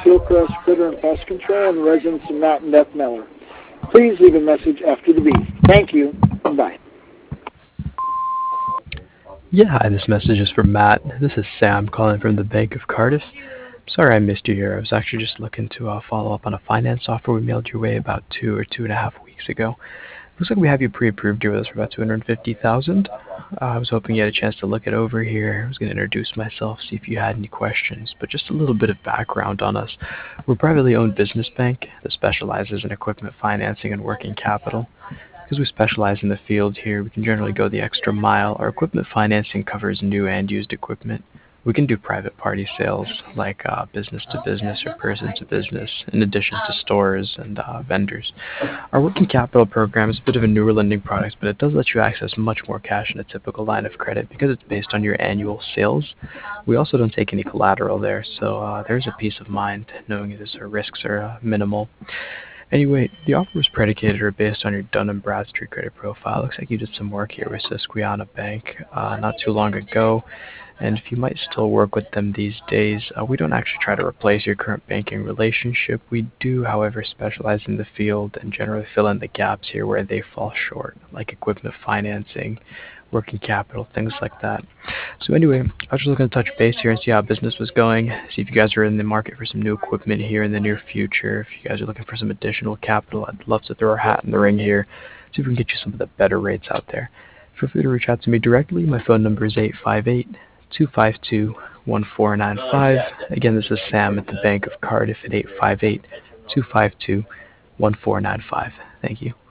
Hillcrest Critter and Pest Control and the residents of Matt and Beth Miller. Please leave a message after the beep. Thank you, and bye. Yeah, hi, this message is for Matt. This is Sam calling from the Bank of Cardiff. Sorry I missed you here. I was actually just looking to follow up on a finance offer we mailed your way about 2.5 weeks ago. Looks like we have you pre-approved here with us for about $250,000. I was hoping you had a chance to look it over here. I was going to introduce myself, see if you had any questions, but just a little bit of background on us. We're a privately owned business bank that specializes in equipment financing and working capital. Because we specialize in the field here, we can generally go the extra mile. Our equipment financing covers new and used equipment. We can do private party sales like business to business or person to business, in addition to stores and vendors. Our working capital program is a bit of a newer lending product, but it does let you access much more cash than a typical line of credit because it's based on your annual sales. We also don't take any collateral there, so there's a peace of mind knowing that our risks are minimal. Anyway, the offer was predicated or based on your Dun & Bradstreet credit profile. Looks like you did some work here with Susquehanna Bank not too long ago, and if you might still work with them these days, we don't actually try to replace your current banking relationship. We do, however, specialize in the field and generally fill in the gaps here where they fall short, like equipment financing, working capital, things like that. So anyway, I was just looking to touch base here and see how business was going, see if you guys are in the market for some new equipment here in the near future. If you guys are looking for some additional capital, I'd love to throw our hat in the ring here, see if we can get you some of the better rates out there. Feel free to reach out to me directly. My phone number is 858-252-1495. Again, this is Sam at the Bank of Cardiff at 858-252-1495. Thank you.